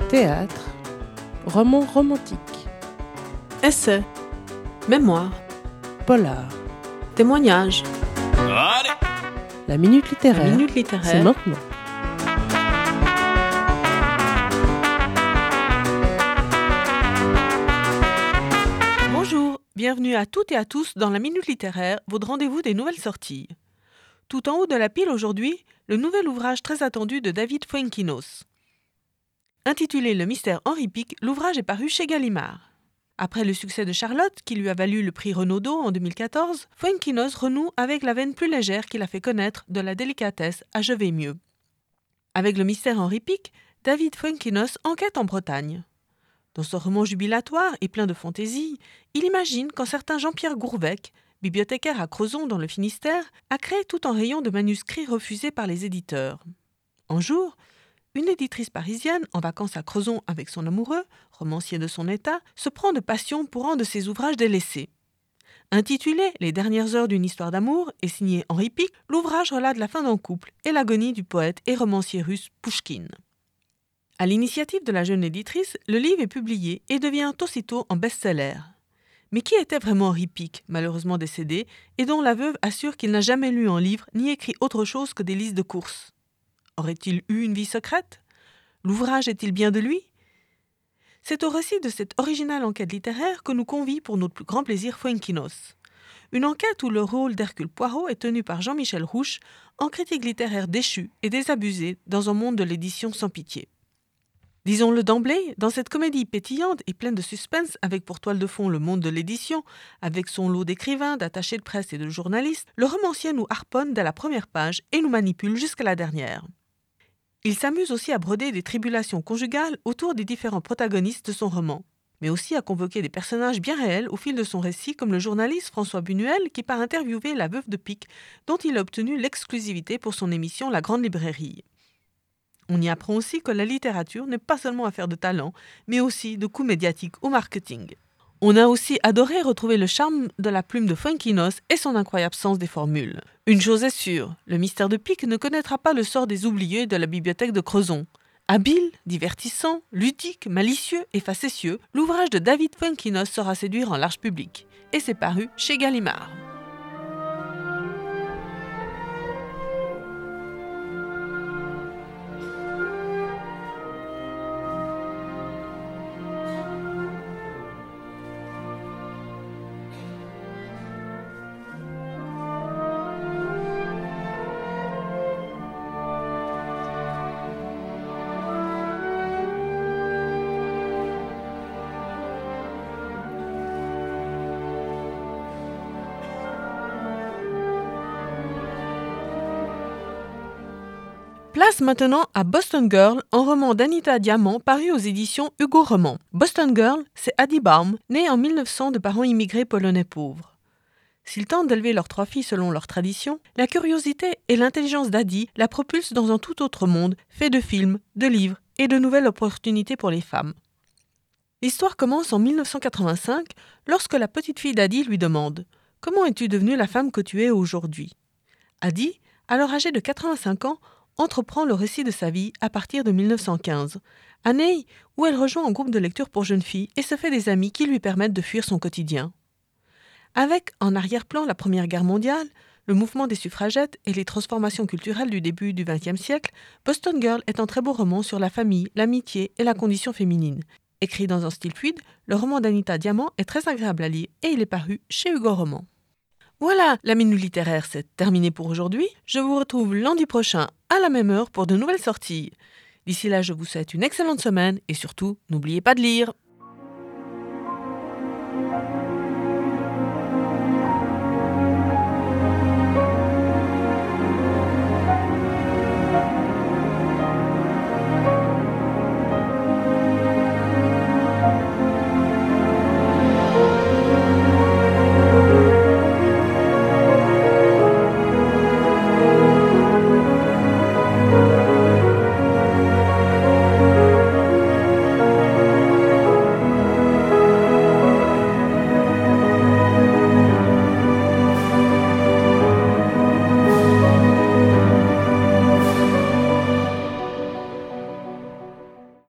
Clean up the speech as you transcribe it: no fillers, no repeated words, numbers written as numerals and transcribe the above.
Théâtre, roman romantique, essai, mémoire, polar, témoignage. Allez. La minute littéraire, La minute littéraire. c'est maintenant. Bonjour, bienvenue à toutes et à tous dans la minute littéraire, votre rendez-vous des nouvelles sorties. Tout en haut de la pile aujourd'hui, le nouvel ouvrage très attendu de David Fuenquinos. Intitulé Le mystère Henri Pic, l'ouvrage est paru chez Gallimard. Après le succès de Charlotte, qui lui a valu le prix Renaudot en 2014, Fuenquinos renoue avec la veine plus légère qu'il a fait connaître de la délicatesse à Je vais mieux. Avec le mystère Henri Pic, David Fuenquinos enquête en Bretagne. Dans ce roman jubilatoire et plein de fantaisie, il imagine qu'un certain Jean-Pierre Gourvec, bibliothécaire à Crozon dans le Finistère, a créé tout un rayon de manuscrits refusés par les éditeurs. Un jour, une éditrice parisienne, en vacances à Crozon avec son amoureux, romancier de son état, se prend de passion pour un de ses ouvrages délaissés. Intitulé « Les dernières heures d'une histoire d'amour » et signé Henri Pic, l'ouvrage relate la fin d'un couple et l'agonie du poète et romancier russe Pouchkine. À l'initiative de la jeune éditrice, le livre est publié et devient aussitôt un best-seller. Mais qui était vraiment Henri Pic, malheureusement décédé, et dont la veuve assure qu'il n'a jamais lu un livre ni écrit autre chose que des listes de courses ? Aurait-il eu une vie secrète ? L'ouvrage est-il bien de lui ? C'est au récit de cette originale enquête littéraire que nous convie pour notre plus grand plaisir Fuenquinos. Une enquête où le rôle d'Hercule Poirot est tenu par Jean-Michel Rouche, un critique littéraire déchu et désabusé dans un monde de l'édition sans pitié. Disons-le d'emblée, dans cette comédie pétillante et pleine de suspense, avec pour toile de fond le monde de l'édition, avec son lot d'écrivains, d'attachés de presse et de journalistes, le romancier nous harponne dès la première page et nous manipule jusqu'à la dernière. Il s'amuse aussi à broder des tribulations conjugales autour des différents protagonistes de son roman, mais aussi à convoquer des personnages bien réels au fil de son récit, comme le journaliste François Bunuel qui part interviewer la veuve de Pic, dont il a obtenu l'exclusivité pour son émission La Grande Librairie. On y apprend aussi que la littérature n'est pas seulement affaire de talent, mais aussi de coups médiatiques ou marketing. On a aussi adoré retrouver le charme de la plume de Fuenquinos et son incroyable sens des formules. Une chose est sûre, le mystère de Pic ne connaîtra pas le sort des oublieux de la bibliothèque de Crozon. Habile, divertissant, ludique, malicieux et facétieux, l'ouvrage de David Fuenquinos saura séduire un large public. Et c'est paru chez Gallimard. Place maintenant à Boston Girl, un roman d'Anita Diamant paru aux éditions Hugo Roman. Boston Girl, c'est Addie Baum, née en 1900 de parents immigrés polonais pauvres. S'ils tentent d'élever leurs 3 filles selon leurs traditions, la curiosité et l'intelligence d'Addie la propulsent dans un tout autre monde, fait de films, de livres et de nouvelles opportunités pour les femmes. L'histoire commence en 1985, lorsque la petite fille d'Addie lui demande « Comment es-tu devenue la femme que tu es aujourd'hui ?» Addie, alors âgée de 85 ans, entreprend le récit de sa vie à partir de 1915, année où elle rejoint un groupe de lecture pour jeunes filles et se fait des amis qui lui permettent de fuir son quotidien. Avec en arrière-plan la Première Guerre mondiale, le mouvement des suffragettes et les transformations culturelles du début du XXe siècle, Boston Girl est un très beau roman sur la famille, l'amitié et la condition féminine. Écrit dans un style fluide, le roman d'Anita Diamant est très agréable à lire et il est paru chez Hugo Roman. Voilà, la minute littéraire, c'est terminé pour aujourd'hui. Je vous retrouve lundi prochain à la même heure pour de nouvelles sorties. D'ici là, je vous souhaite une excellente semaine et surtout, n'oubliez pas de lire.